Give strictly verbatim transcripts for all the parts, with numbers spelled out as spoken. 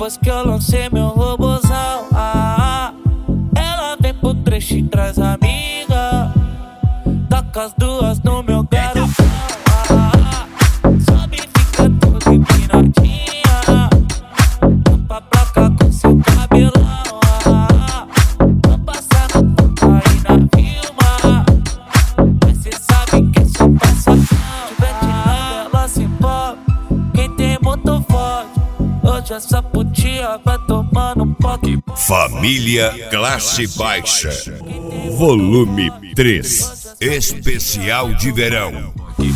depois que eu lancei meu robozão. Ah, ela vem pro trecho e traz amiga. Toca as duas no meu garotão. Ah, sobe e fica toda empinadinha. Tampa pra cá com seu cabelão. Ah, tô passando tampa aí na Vilma. Mas cê sabe que só passa não. Tiver ela se envolve. Quem tem motor forte. Hoje essa putinha vai tomando um pouco. Família Classe Baixa, volume três, especial de verão.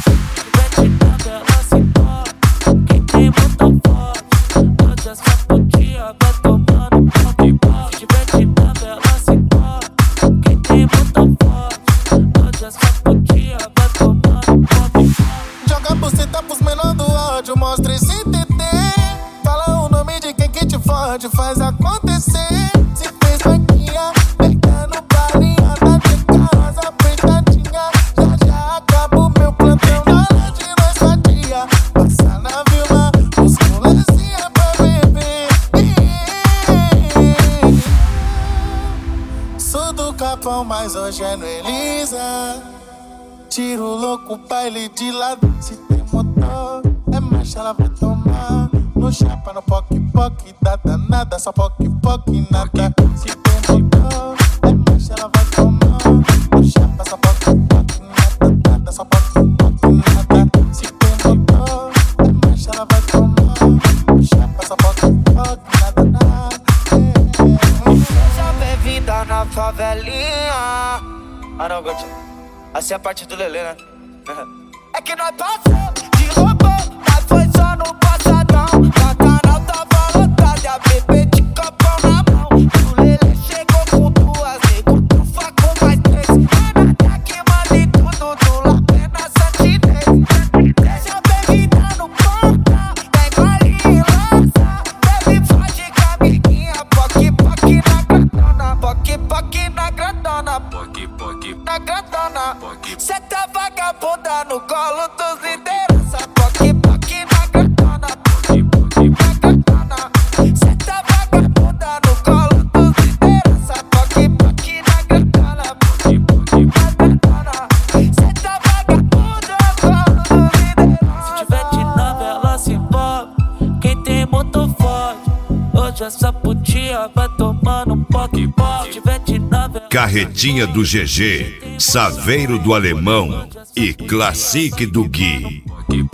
Quem tem motor forte. Hoje essa putinha vai tomando um pouco. Se tiver de nada ela se envolve. Quem tem motor forte. Hoje essa putinha vai tomando um pouco. Joga buceta pros menor do ódio, mostra esse T T. Fala o nome de quem que te fode, faz acontecer. Se fez banquinha, pega no balinha, tá de casa apertadinha. Já já acaba o meu plantão, na hora de nós fatia. Passa na Vilma, os molecinha pra beber. Sou do Capão, mas hoje é no Elisa. Tiro louco, baile de lado. Se tem motor, é marcha, ela vai tomar. No chapa, no poc-poc, dá danada, só poc-poc, nada. Se tem motor, é marcha, ela vai tomar. No chapa, só poc-poc, nada, nada, só poc-poc, nada. Se tem motor, é marcha, ela vai tomar. No chapa, só poc-poc, nada, nada. Seja bem-vinda na favelinha. Ah não, Gotti. Assim é a parte do Lelê, né? É que nós passou de robô, mas foi só no passadão. A canal tava lotada e a bebê de copão na mão. O Lelê chegou com duas, nego trufa com mais três. Renata que manda em tudo, do Lapé na Santinês. Seja bem-vinda no ponta, pega ali e lança. Bebe forte com a amiguinha, poc-poc na grandona. Poc-poc na grandona, poc-poc na grandona. Cê tá vagabunda no colo dos liderança. Poc-poc na grandona, poc-poc na grandona. Cê tá vagabunda no colo dos liderança. Poc-poc na grandona, poc-poc na grandona. Cê tá vagabunda no colo dos liderança. Se tiver de nave ela se envolve. Quem tem motor forte. Hoje essa putinha vai tomando um poc-poc. Se tiver de nave Carretinha do G G, Saveiro do Alemão e Classique do Gui.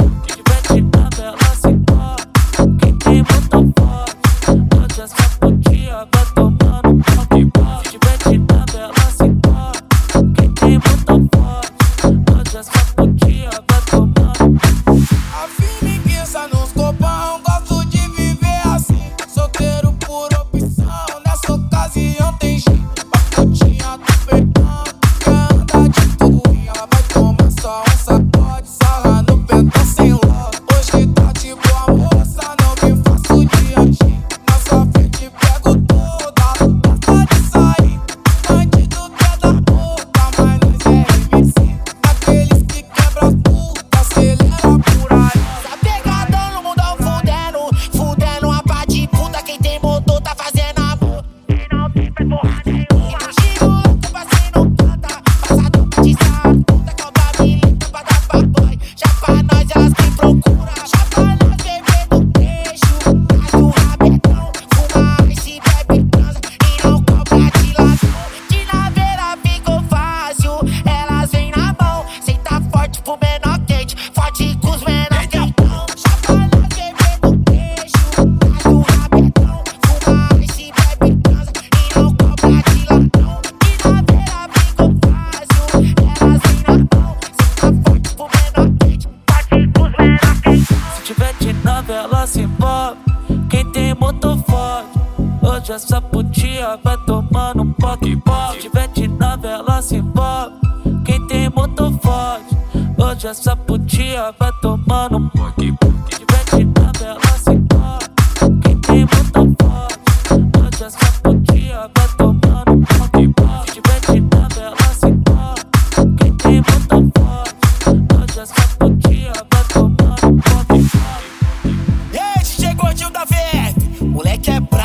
Quem tem motor forte. Hoje essa putinha vai tomando um poc-poc. Se tiver de nave ela se envolve. Quem tem motor forte. Hoje essa putinha vai tomando um poc-poc. A finiguiça nos copão, gosto de viver assim. Solteiro por opção, nessa ocasião tem jeito. Pacotinha do perdão, quer andar de twin. Ela vai tomar só um sacode, sarra no pentão sem logo. Hoje tá de boa moça, não me faço de anti. Na sua frente pego toda, gosta de sair. Bandido pé da boca, mas nós é M C. Daqueles que quebra as putas, acelera por aí. Tá pegadão no mundão fudendo, fudendo a pá de puta. Quem tem motor tá fazendo amor. Quem não tem faz porra nenhuma. Tiro louco, passei no canta. Passador de sarro, puta que é o babilita pra dar pra boy. Já pra nós elas que procura. Já pra nós beber no queixo. Traz o rabetão, fuma ice, bebe transa e não cobra de ladrão. De naveira ficou fácil, elas vêm na mão. Senta forte pro menor quente, forte com os menor quentão. Já pra nós beber no queixo. Traz o rabetão, fuma ice, bebe transa e não cobra de ladrão. De naveira ficou fácil, elas vêm na mão. Senta forte pro menor quente, forte com os menor quentão. Se tiver de nave ela se envolve. Quem tem motor forte. Hoje essa putinha vai tomando um poc-poc. Se tiver de nave ela se envolve. Quem tem motor forte. Hoje essa putinha vai tomando um poc-poc. Se tiver de nave ela se envolve. Quem tem motor forte. Hoje essa putinha vai tomando um poc-poc. Se tiver de nave ela se envolve. Quem tem motor forte. Hoje essa putinha vai tomando um poc-poc. E aí, D J Gordinho da V F, moleque é brabo.